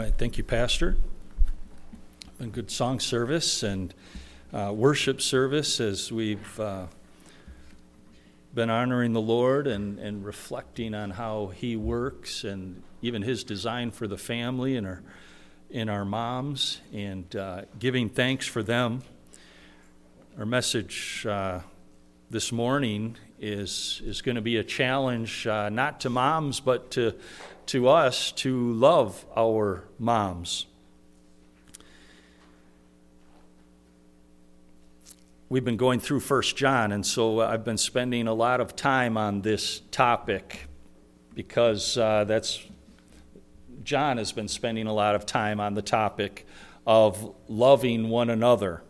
All right, thank you, Pastor. Been good song service and worship service as we've been honoring the Lord and reflecting on how He works and even His design for the family and our moms and giving thanks for them. Our message this morning is going to be a challenge not to moms but to us to love our moms. We've been going through 1 John, and so I've been spending a lot of time on this topic because John has been spending a lot of time on the topic of loving one another.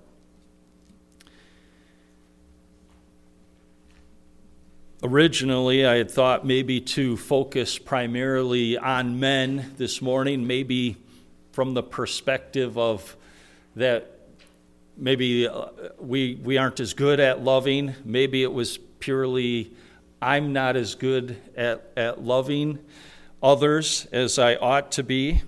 Originally, I had thought maybe to focus primarily on men this morning, maybe from the perspective of that maybe we aren't as good at loving. Maybe it was purely I'm not as good at loving others as I ought to be.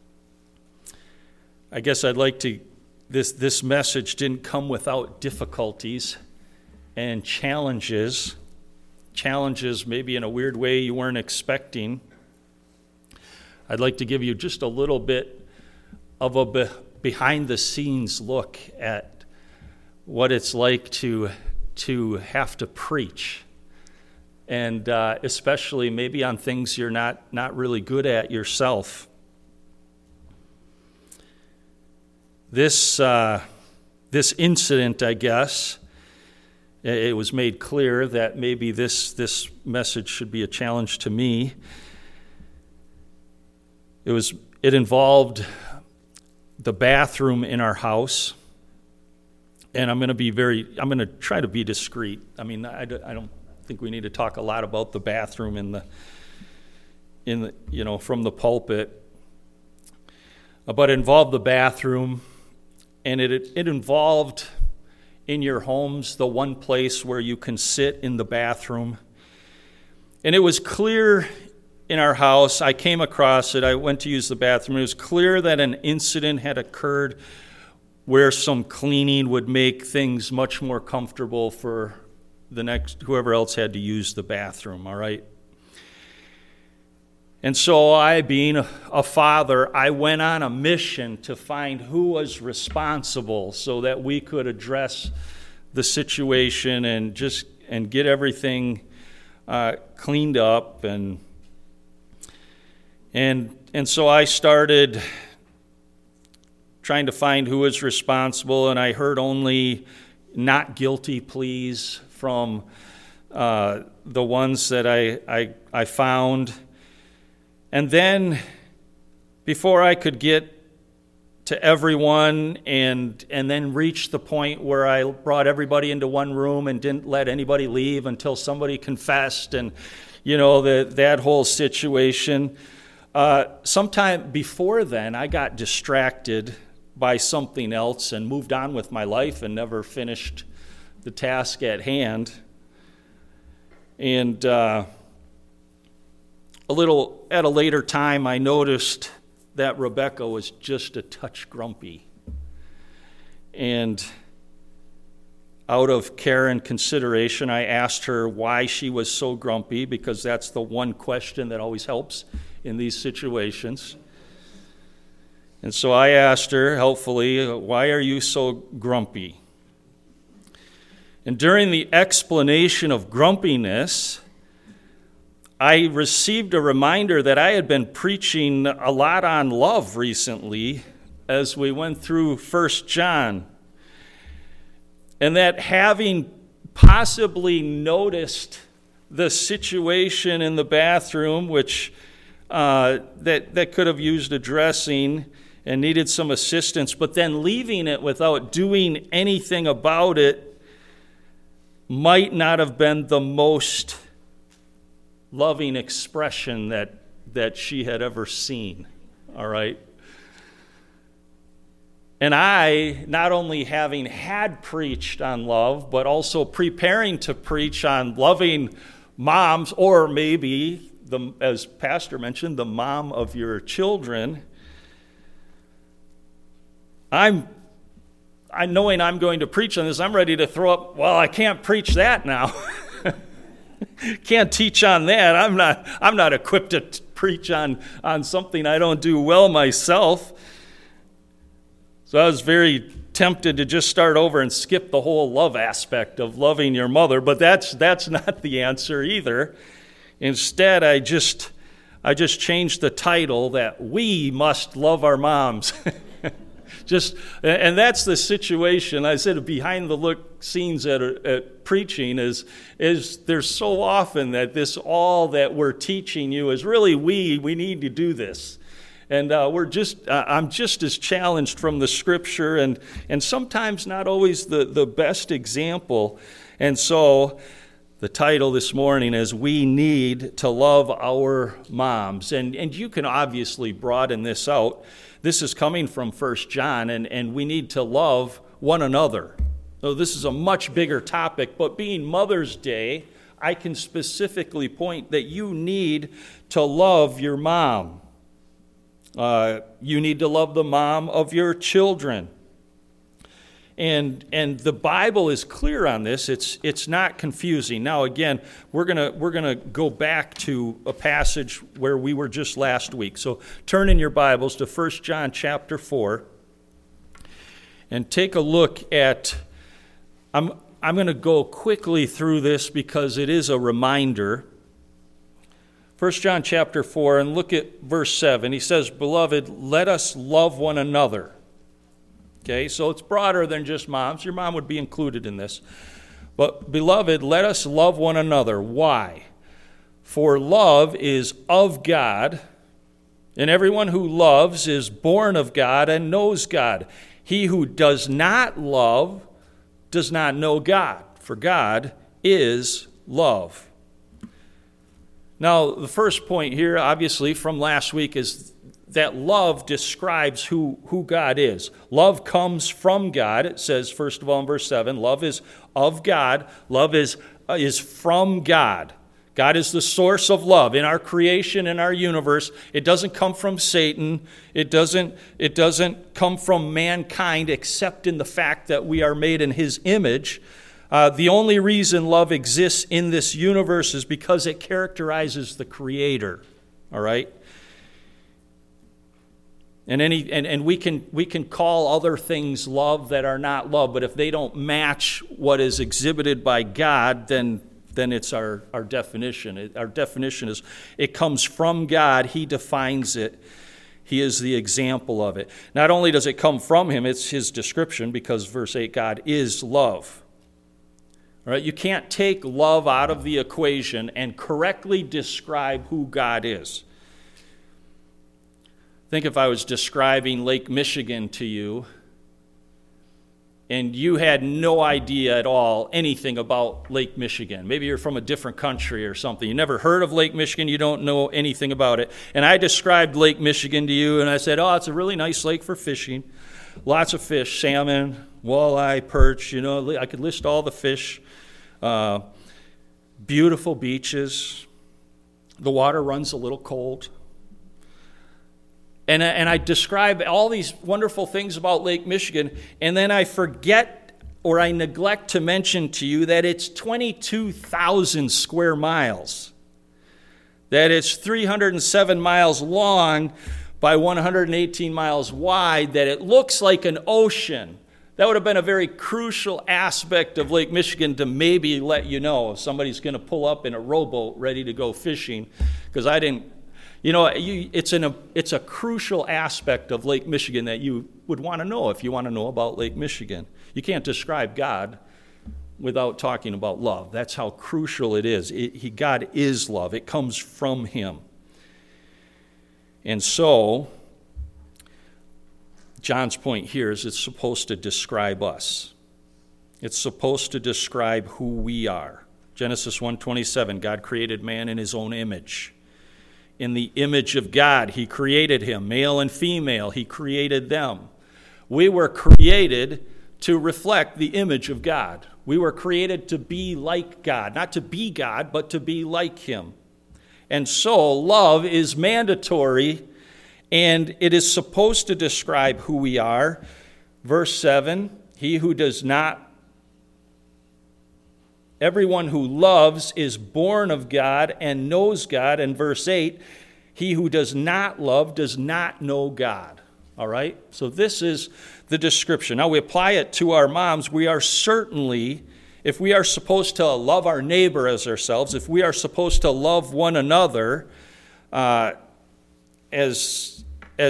I guess I'd like to, this message didn't come without difficulties and challenges maybe in a weird way you weren't expecting. I'd like to give you just a little bit of a behind-the-scenes look at what it's like to have to preach, and especially maybe on things you're not really good at yourself. This incident, I guess, it was made clear that maybe this message should be a challenge to me. It involved the bathroom in our house, and I'm going to try to be discreet. I mean, I don't think we need to talk a lot about the bathroom in the from the pulpit, but it involved the bathroom, and it involved in your homes the one place where you can sit in the bathroom. And it was clear in our house, I came across it, I went to use the bathroom, it was clear that an incident had occurred where some cleaning would make things much more comfortable for the next, whoever else had to use the bathroom, all right? And so I, being a father, I went on a mission to find who was responsible so that we could address the situation and get everything cleaned up. And so I started trying to find who was responsible, and I heard only not guilty pleas from the ones that I found. And then, before I could get to everyone and then reach the point where I brought everybody into one room and didn't let anybody leave until somebody confessed and, that whole situation, sometime before then, I got distracted by something else and moved on with my life and never finished the task at hand. And at a later time, I noticed that Rebecca was just a touch grumpy. And out of care and consideration, I asked her why she was so grumpy, because that's the one question that always helps in these situations. And so I asked her, helpfully, why are you so grumpy? And during the explanation of grumpiness, I received a reminder that I had been preaching a lot on love recently as we went through 1 John. And that having possibly noticed the situation in the bathroom, which that could have used addressing and needed some assistance, but then leaving it without doing anything about it might not have been the most loving expression that she had ever seen, all right? And I, not only having had preached on love, but also preparing to preach on loving moms, or maybe, as Pastor mentioned, the mom of your children, knowing I'm going to preach on this, I'm ready to throw up, well, I can't preach that now. Can't teach on that. I'm not equipped to preach on something I don't do well myself. So I was very tempted to just start over and skip the whole love aspect of loving your mother, but that's not the answer either. Instead, I just changed the title that we must love our moms. And that's the situation. I said behind the look scenes at preaching is there's so often that this all that we're teaching you is really we need to do this. And I'm just as challenged from the Scripture and sometimes not always the best example. And so the title this morning is We Need to Love Our Moms. And you can obviously broaden this out. This is coming from 1 John, and we need to love one another. So this is a much bigger topic, but being Mother's Day, I can specifically point that you need to love your mom. You need to love the mom of your children. And the Bible is clear on this. It's not confusing. Now again, we're gonna go back to a passage where we were just last week. So turn in your Bibles to 1 John chapter 4 and take a look at. I'm going to go quickly through this because it is a reminder. 1 John chapter 4 and look at verse 7. He says, "Beloved, let us love one another." Okay, so it's broader than just moms. Your mom would be included in this. But, beloved, let us love one another. Why? For love is of God, and everyone who loves is born of God and knows God. He who does not love does not know God, for God is love. Now, the first point here, obviously, from last week is that love describes who God is. Love comes from God. It says, first of all, in verse 7, love is of God. Love is from God. God is the source of love. In our creation, in our universe, it doesn't come from Satan. It doesn't come from mankind, except in the fact that we are made in his image. The only reason love exists in this universe is because it characterizes the Creator. All right? And we can call other things love that are not love, but if they don't match what is exhibited by God, then it's our definition. Our definition is it comes from God. He defines it. He is the example of it. Not only does it come from him, it's his description, because verse 8, God is love. All right, you can't take love out of the equation and correctly describe who God is. Think if I was describing Lake Michigan to you, and you had no idea at all anything about Lake Michigan. Maybe you're from a different country or something. You never heard of Lake Michigan. You don't know anything about it. And I described Lake Michigan to you, and I said, oh, it's a really nice lake for fishing. Lots of fish, salmon, walleye, perch. You know, I could list all the fish. Beautiful beaches. The water runs a little cold. And I describe all these wonderful things about Lake Michigan, and then I forget or I neglect to mention to you that it's 22,000 square miles, that it's 307 miles long by 118 miles wide, that it looks like an ocean. That would have been a very crucial aspect of Lake Michigan to maybe let you know if somebody's going to pull up in a rowboat ready to go fishing, because I didn't. You know, it's a crucial aspect of Lake Michigan that you would want to know if you want to know about Lake Michigan. You can't describe God without talking about love. That's how crucial it is. God is love. It comes from him. And so, John's point here is it's supposed to describe us. It's supposed to describe who we are. Genesis 1:27, God created man in his own image. In the image of God, he created him. Male and female, he created them. We were created to reflect the image of God. We were created to be like God. Not to be God, but to be like him. And so, love is mandatory, and it is supposed to describe who we are. Verse 7, everyone who loves is born of God and knows God. And verse 8, he who does not love does not know God. All right? So this is the description. Now we apply it to our moms. We are certainly, if we are supposed to love our neighbor as ourselves, if we are supposed to love one another as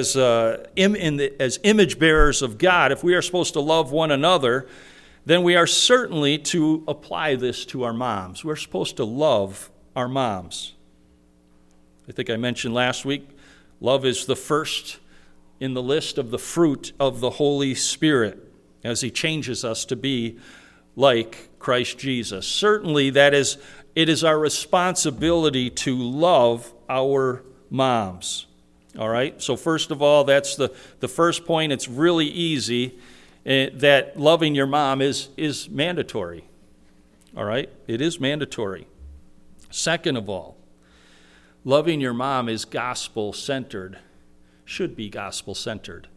image bearers of God, if we are supposed to love one another, then we are certainly to apply this to our moms. We're supposed to love our moms. I think I mentioned last week, love is the first in the list of the fruit of the Holy Spirit as he changes us to be like Christ Jesus. Certainly it is our responsibility to love our moms. All right? So first of all, that's the first point. It's really easy that loving your mom is mandatory. All right? It is mandatory. Second of all, loving your mom is gospel-centered, should be gospel-centered.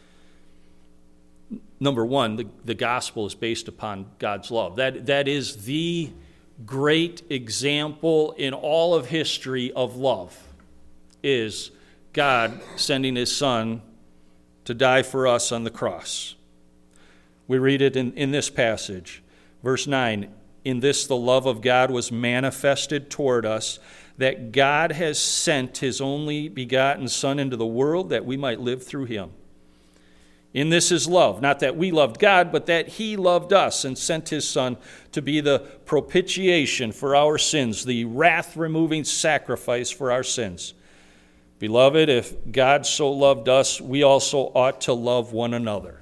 Number one, the gospel is based upon God's love. That is the great example in all of history of love, is God sending his Son to die for us on the cross. We read it in this passage. Verse 9, in this the love of God was manifested toward us, that God has sent his only begotten Son into the world that we might live through him. In this is love, not that we loved God, but that he loved us and sent his Son to be the propitiation for our sins, the wrath-removing sacrifice for our sins. Beloved, if God so loved us, we also ought to love one another.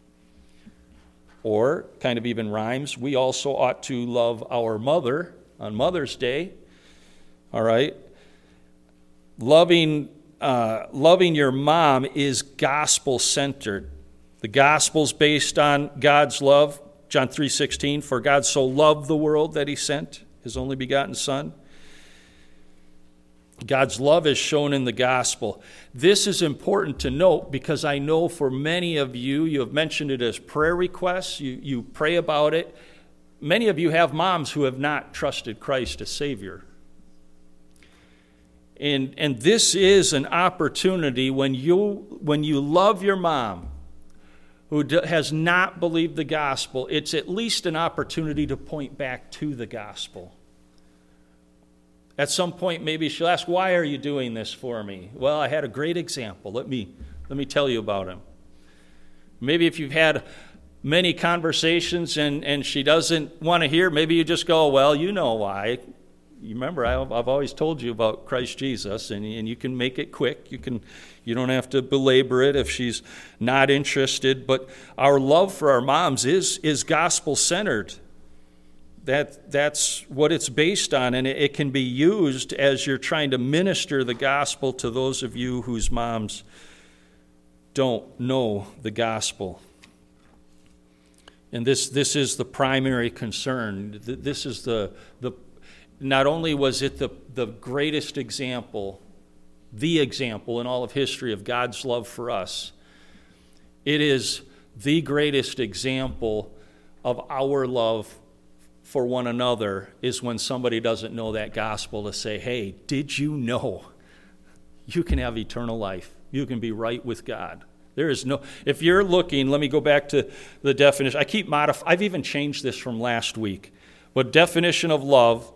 Or, kind of even rhymes, we also ought to love our mother on Mother's Day. All right? Loving your mom is gospel-centered. The gospel's based on God's love. John 3:16, for God so loved the world that he sent his only begotten Son. God's love is shown in the gospel. This is important to note because I know for many of you, you have mentioned it as prayer requests. You pray about it. Many of you have moms who have not trusted Christ as Savior. And this is an opportunity when you love your mom who has not believed the gospel, it's at least an opportunity to point back to the gospel. At some point, maybe she'll ask, why are you doing this for me? Well, I had a great example. Let me tell you about him. Maybe if you've had many conversations and she doesn't want to hear, maybe you just go, well, you know why. You remember, I've always told you about Christ Jesus, and you can make it quick. You don't have to belabor it if she's not interested. But our love for our moms is gospel-centered. That's what it's based on, and it can be used as you're trying to minister the gospel to those of you whose moms don't know the gospel. And this is the primary concern. This is the not only was it the greatest example, the example in all of history of God's love for us, it is the greatest example of our love for one another is when somebody doesn't know that gospel to say, hey, did you know you can have eternal life? You can be right with God. There is no, if you're looking, let me go back to the definition. I've even changed this from last week. But definition of love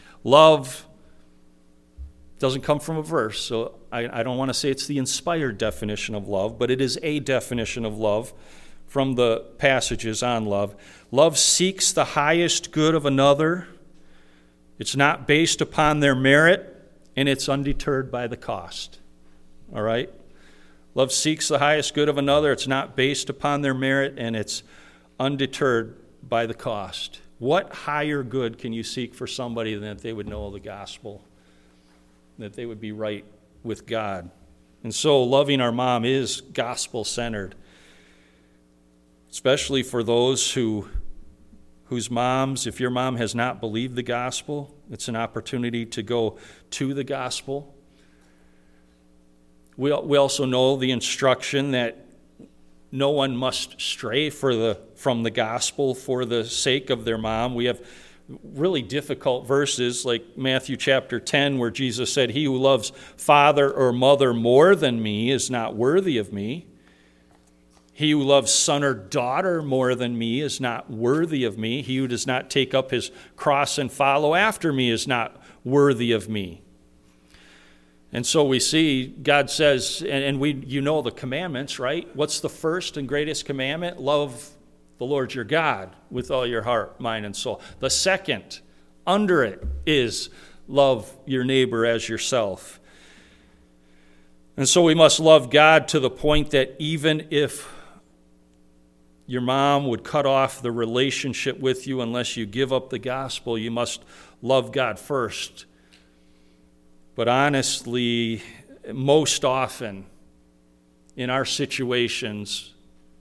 doesn't come from a verse, so I don't want to say it's the inspired definition of love, but it is a definition of love from the passages on love. Love seeks the highest good of another. It's not based upon their merit, and it's undeterred by the cost. All right? Love seeks the highest good of another. It's not based upon their merit, and it's undeterred by the cost. What higher good can you seek for somebody than that they would know the gospel, that they would be right with God? And so loving our mom is gospel-centered, especially for those whose moms, if your mom has not believed the gospel, it's an opportunity to go to the gospel. We also know the instruction that no one must stray from the gospel for the sake of their mom. We have really difficult verses like Matthew chapter 10 where Jesus said, "He who loves father or mother more than me is not worthy of me. He who loves son or daughter more than me is not worthy of me. He who does not take up his cross and follow after me is not worthy of me." And so we see God says, and you know the commandments, right? What's the first and greatest commandment? Love the Lord your God with all your heart, mind, and soul. The second, under it, is love your neighbor as yourself. And so we must love God to the point that even if your mom would cut off the relationship with you unless you give up the gospel, you must love God first. But honestly, most often in our situations,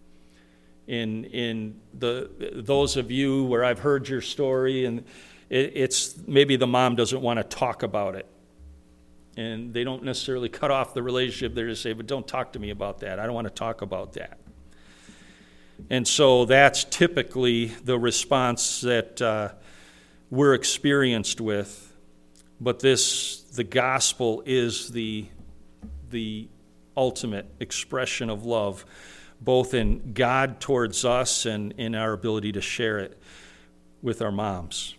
in those of you where I've heard your story, and it's maybe the mom doesn't want to talk about it. And they don't necessarily cut off the relationship. They just say, "But don't talk to me about that. I don't want to talk about that." And so that's typically the response that we're experienced with. But the gospel is the ultimate expression of love, both in God towards us and in our ability to share it with our moms.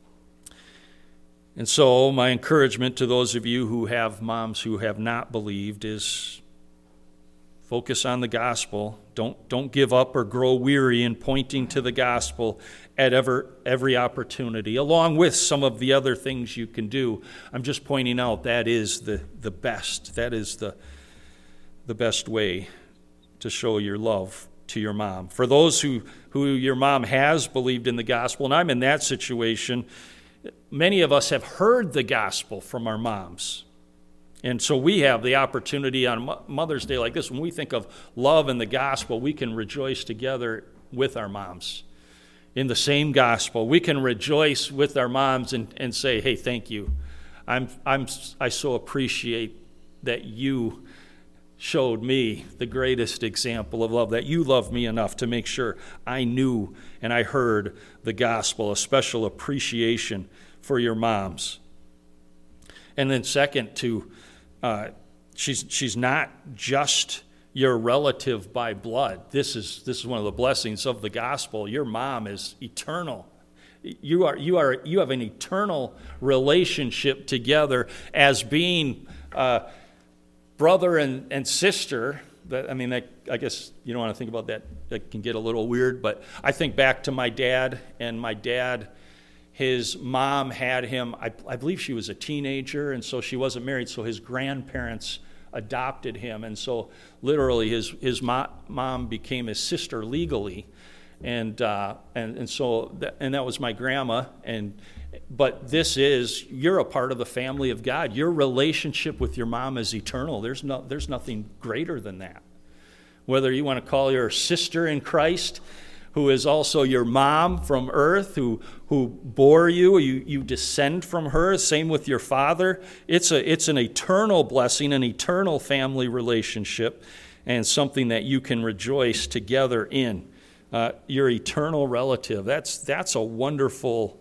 And so my encouragement to those of you who have moms who have not believed is focus on the gospel. Don't give up or grow weary in pointing to the gospel at every opportunity, along with some of the other things you can do. I'm just pointing out that is the best. That is the best way to show your love to your mom. For those who your mom has believed in the gospel, and I'm in that situation, many of us have heard the gospel from our moms. And so we have the opportunity on Mother's Day like this, when we think of love and the gospel, we can rejoice together with our moms in the same gospel. We can rejoice with our moms and say, "Hey, thank you. I so appreciate that you showed me the greatest example of love, that you loved me enough to make sure I knew and I heard the gospel," a special appreciation for your moms. And then second, she's not just your relative by blood. This is one of the blessings of the gospel. Your mom is eternal. You have an eternal relationship together as being brother and sister. I guess you don't want to think about that. That can get a little weird, but I think back to my dad, and my dad, his mom had him, I believe she was a teenager, and so she wasn't married, so his grandparents adopted him, and so literally his mom became his sister legally, and so that was my grandma, but you're a part of the family of God. Your relationship with your mom is eternal. There's nothing greater than that. Whether you want to call your sister in Christ, who is also your mom from earth, who bore you descend from her, same with your father. It's an eternal blessing, an eternal family relationship, and something that you can rejoice together in. Your eternal relative, that's a wonderful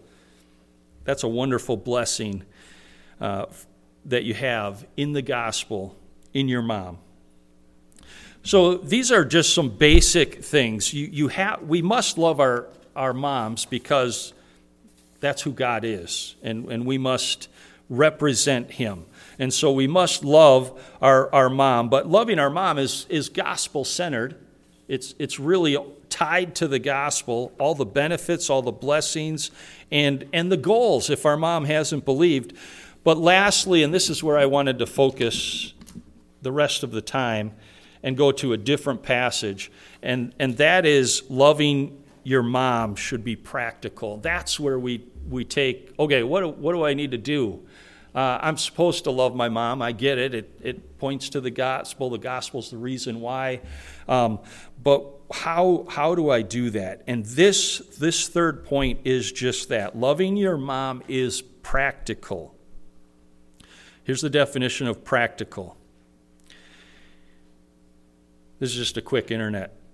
blessing that you have in the gospel, in your mom. So these are just some basic things. We must love our moms because that's who God is, and we must represent him. And so we must love our mom, but loving our mom is gospel-centered. It's really tied to the gospel, all the benefits, all the blessings, and the goals if our mom hasn't believed. But lastly, and this is where I wanted to focus the rest of the time and go to a different passage, and that is loving your mom should be practical. That's where we take, okay, what do I need to do? I'm supposed to love my mom. I get it. It points to the gospel. The gospel's the reason why. But how do I do that? And this third point is just that. Loving your mom is practical. Here's the definition of practical. This is just a quick internet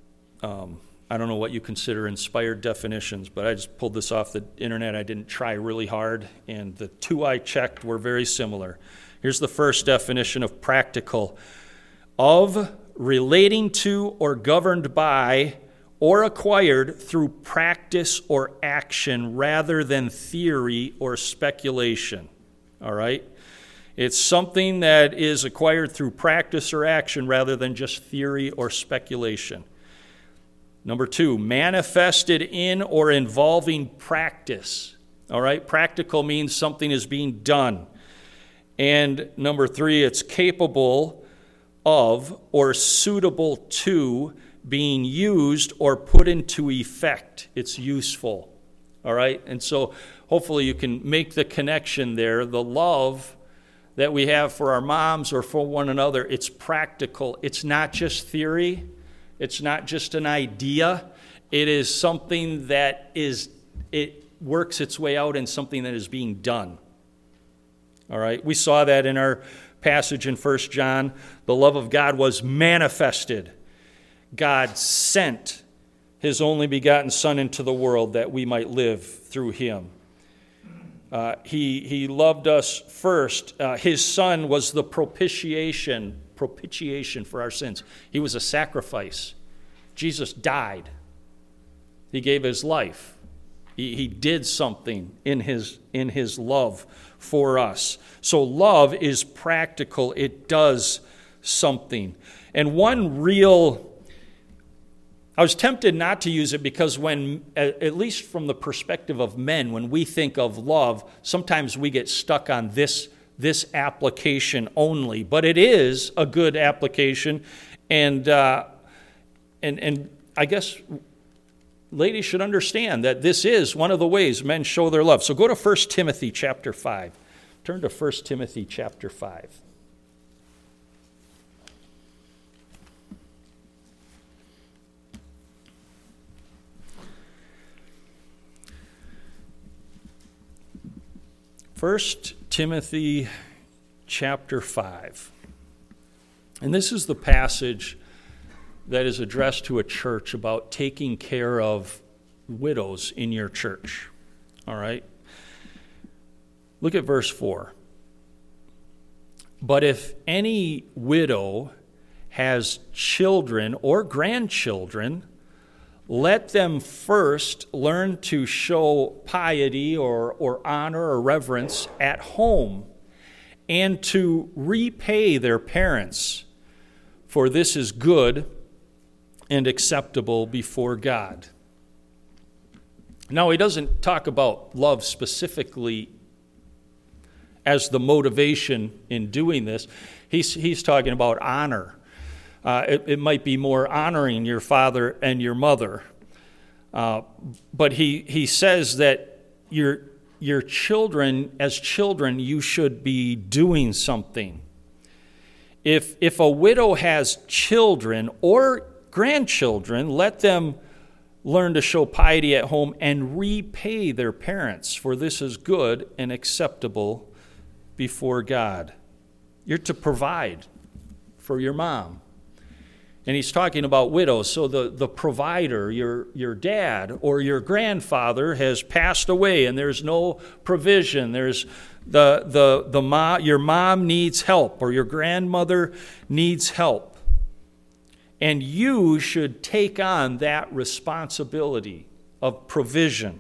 I don't know what you consider inspired definitions, but I just pulled this off the internet. I didn't try really hard, and the two I checked were very similar. Here's the first definition of practical: of, relating to, or governed by, or acquired through practice or action rather than theory or speculation. All right? It's something that is acquired through practice or action rather than just theory or speculation. Number 2, manifested in or involving practice. All right? Practical means something is being done. And number 3, it's capable of or suitable to being used or put into effect. It's useful. All right? And so hopefully you can make the connection there. The love that we have for our moms or for one another, it's practical. It's not just theory. It's not just an idea. It is something that it works its way out in something that is being done. All right? We saw that in our passage in 1 John. The love of God was manifested. God sent his only begotten Son into the world that we might live through him. He loved us first. His Son was the propitiation for our sins. He was a sacrifice. Jesus died. He gave his life. He did something in his love for us. So love is practical. It does something. And one real, I was tempted not to use it because when, at least from the perspective of men, when we think of love, sometimes we get stuck on this application only. But it is a good application, and I guess ladies should understand that this is one of the ways men show their love. So go to 1 Timothy chapter 5. Turn to 1 Timothy chapter 5. First Timothy chapter 5. And this is the passage that is addressed to a church about taking care of widows in your church. All right? Look at verse 4. But if any widow has children or grandchildren, let them first learn to show piety or honor or reverence at home, and to repay their parents, for this is good and acceptable before God. Now, he doesn't talk about love specifically as the motivation in doing this. He's talking about honor. It might be more honoring your father and your mother. But he says that your children, as children, you should be doing something. If a widow has children or grandchildren, let them learn to show piety at home and repay their parents, for this is good and acceptable before God. You're to provide for your mom. And he's talking about widows. So the provider, your dad or your grandfather has passed away and there's no provision. There's your mom needs help or your grandmother needs help. And you should take on that responsibility of provision.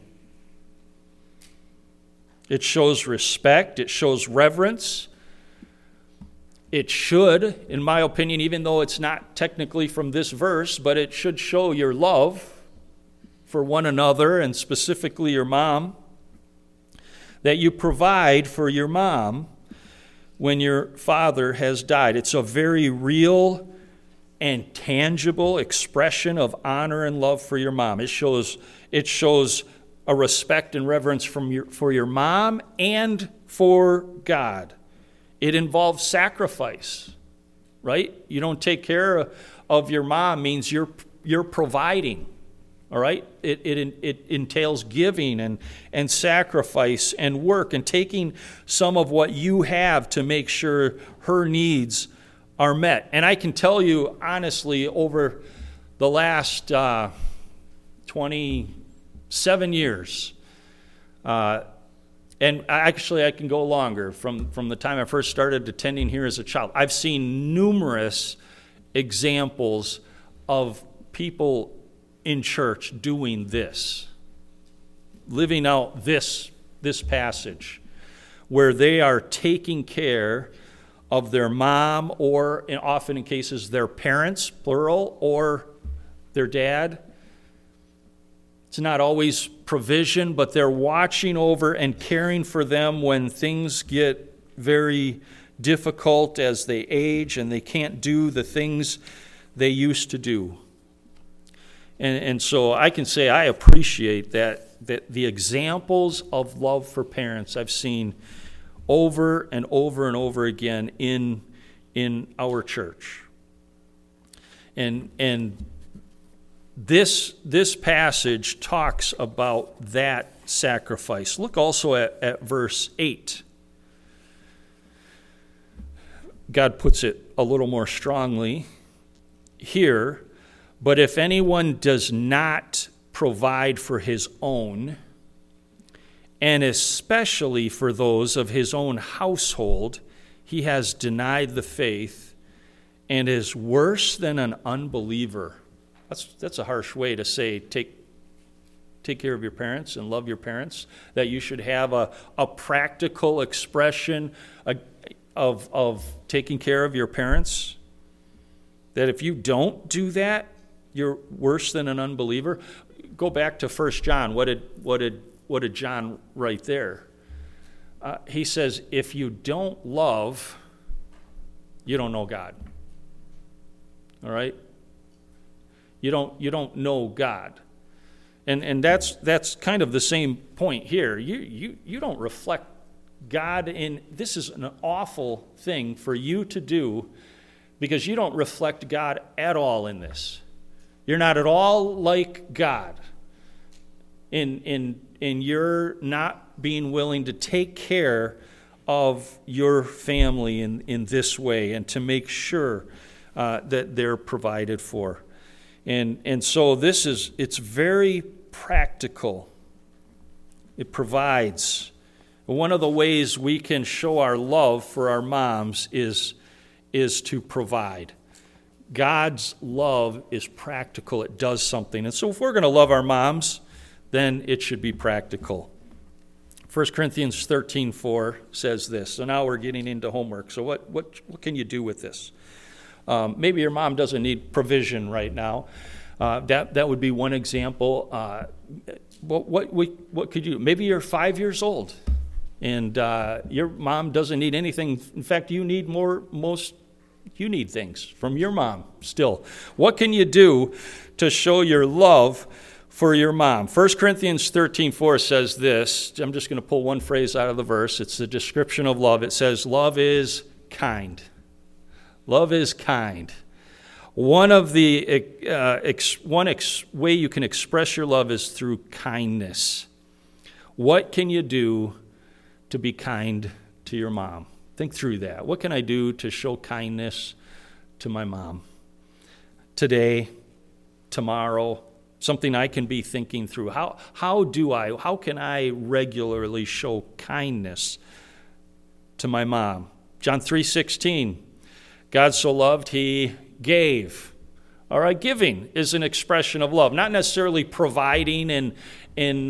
It shows respect. It shows reverence. It should, in my opinion, even though it's not technically from this verse, but it should show your love for one another and specifically your mom, that you provide for your mom when your father has died. It's a very real and tangible expression of honor and love for your mom. It shows a respect and reverence for your mom and for God. It involves sacrifice, right? You don't take care of your mom means you're providing, all right? It entails giving and sacrifice and work and taking some of what you have to make sure her needs are met. And I can tell you honestly, over the last 27 years, and actually I can go longer, from the time I first started attending here as a child, I've seen numerous examples of people in church doing this, living out this passage, where they are taking care of their mom, or often in cases their parents, plural, or their dad. It's not always provision, but they're watching over and caring for them when things get very difficult as they age and they can't do the things they used to do. And so I can say I appreciate that the examples of love for parents I've seen over and over and over again in our church. And this passage talks about that sacrifice. Look also at verse 8. God puts it a little more strongly here. But if anyone does not provide for his own, and especially for those of his own household, he has denied the faith and is worse than an unbeliever. That's a harsh way to say take care of your parents and love your parents, that you should have a practical expression of taking care of your parents. That if you don't do that, you're worse than an unbeliever. Go back to 1 John. What did John write there? He says, if you don't love, you don't know God. All right? You don't know God. And that's kind of the same point here. You don't reflect God in. This is an awful thing for you to do, because you don't reflect God at all in this. You're not at all like God in your not being willing to take care of your family in this way, and to make sure that they're provided for. And so it's very practical. It provides. One of the ways we can show our love for our moms is to provide. God's love is practical. It does something. And so if we're going to love our moms, then it should be practical. 1 Corinthians 13:4 says this. So now we're getting into homework. So what can you do with this? Maybe your mom doesn't need provision right now. That would be one example. What could you? Maybe you're 5 years old, and your mom doesn't need anything. In fact, you need you need things from your mom still. What can you do to show your love for your mom? 1 Corinthians 13:4 says this. I'm just going to pull one phrase out of the verse. It's the description of love. It says, love is kind. Love is kind. One of the way you can express your love is through kindness. What can you do to be kind to your mom? Think through that. What can I do to show kindness to my mom? Today, tomorrow, something I can be thinking through. How can I regularly show kindness to my mom? John 3:16, God so loved, he gave. All right, giving is an expression of love, not necessarily providing in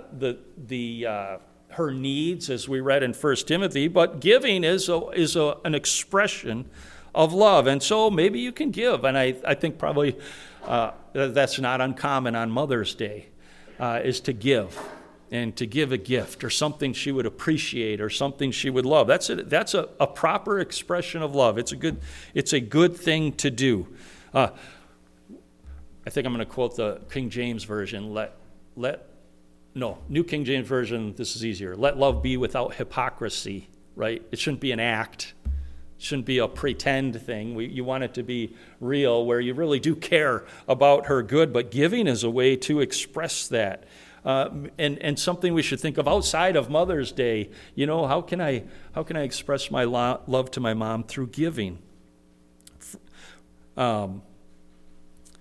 her needs, as we read in 1 Timothy, but giving is an expression of love. And so maybe you can give, and I think probably that's not uncommon on Mother's Day, is to give, and to give a gift or something she would appreciate or something she would love. That's a proper expression of love. It's a good thing to do. I think I'm going to quote the King James Version. New King James Version, this is easier. Let love be without hypocrisy, right? It shouldn't be an act. It shouldn't be a pretend thing. You want it to be real, where you really do care about her good, but giving is a way to express that. And something we should think of outside of Mother's Day. You know, how can I express my love to my mom through giving?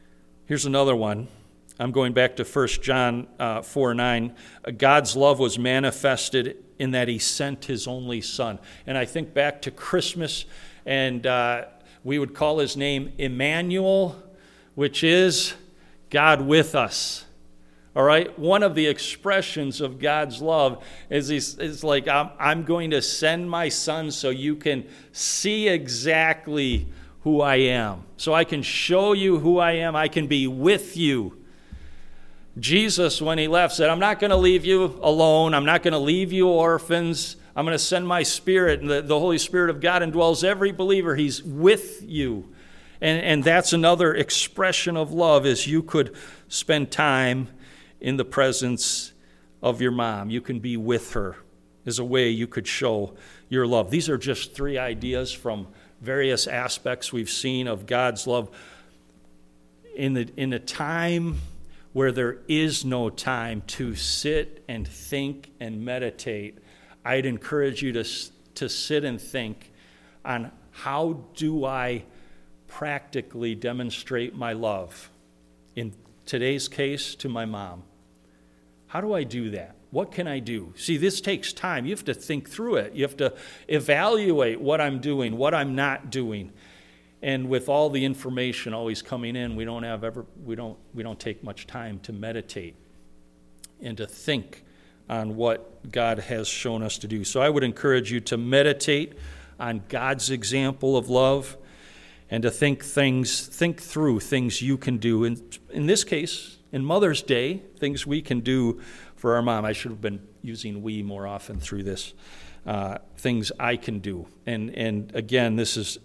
Here's another one. I'm going back to 1 John 4:9. God's love was manifested in that he sent his only son. And I think back to Christmas, and we would call his name Emmanuel, which is God with us. All right? One of the expressions of God's love is like, I'm going to send my son so you can see exactly who I am. So I can show you who I am. I can be with you. Jesus, when he left, said, I'm not going to leave you alone. I'm not going to leave you orphans. I'm going to send my Spirit, and the Holy Spirit of God indwells every believer. He's with you. And that's another expression of love, is you could spend time in the presence of your mom. You can be with her as a way you could show your love. These are just 3 ideas from various aspects we've seen of God's love. In a time where there is no time to sit and think and meditate, I'd encourage you to sit and think on, how do I practically demonstrate my love? In today's case, to my mom. How do I do that? What can I do? See, this takes time. You have to think through it. You have to evaluate what I'm doing, what I'm not doing. And with all the information always coming in, we don't take much time to meditate and to think on what God has shown us to do. So I would encourage you to meditate on God's example of love, and to think through things you can do. In this case, in Mother's Day, things we can do for our mom. I should have been using we more often through this. Things I can do. And again,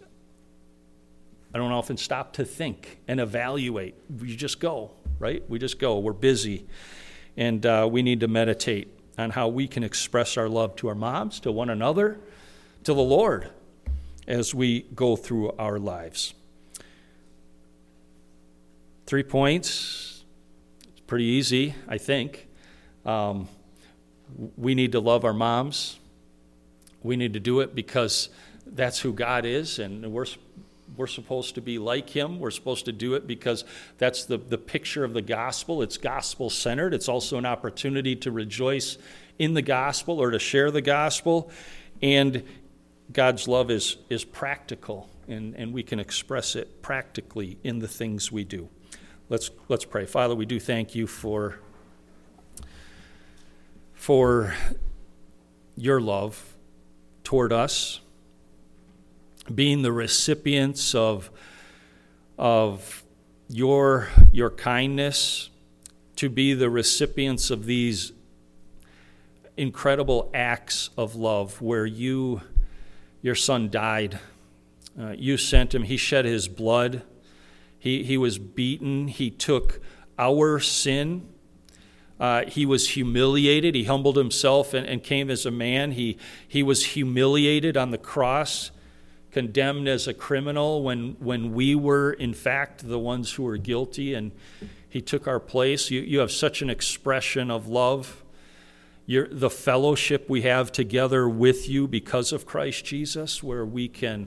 I don't often stop to think and evaluate. We just go, right? We just go. We're busy. And we need to meditate on how we can express our love to our moms, to one another, to the Lord, as we go through our lives. 3 points. It's pretty easy, I think. We need to love our moms. We need to do it because that's who God is, and we're supposed to be like him. We're supposed to do it because that's the picture of the gospel. It's gospel-centered. It's also an opportunity to rejoice in the gospel or to share the gospel. And God's love is practical, and we can express it practically in the things we do. Let's pray. Father, we do thank you for your love toward us, being the recipients of your kindness, to be the recipients of these incredible acts of love where your son died. You sent him. He shed his blood. He was beaten. He took our sin. He was humiliated. He humbled himself and came as a man. He was humiliated on the cross, condemned as a criminal when we were, in fact, the ones who were guilty, and he took our place. You have such an expression of love. The fellowship we have together with you because of Christ Jesus, where we can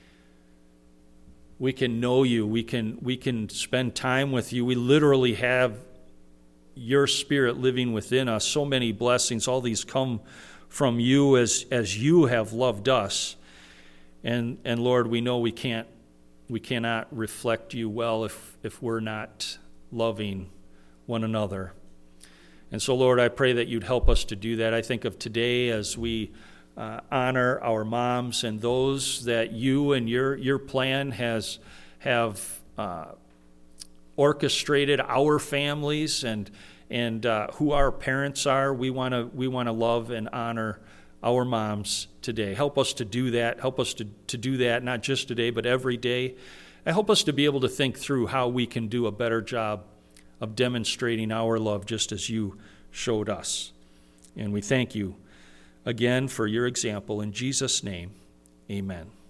know you, we can spend time with you. We literally have your Spirit living within us. So many blessings. All these come from you as you have loved us. And Lord, we know we cannot reflect you well if we're not loving one another. And so, Lord, I pray that you'd help us to do that. I think of today as we honor our moms and those that you and your plan have orchestrated our families and who our parents are. We want to love and honor our moms today. Help us to do that. Help us to do that not just today, but every day. And help us to be able to think through how we can do a better job of demonstrating our love just as you showed us. And we thank you again for your example. In Jesus' name, amen.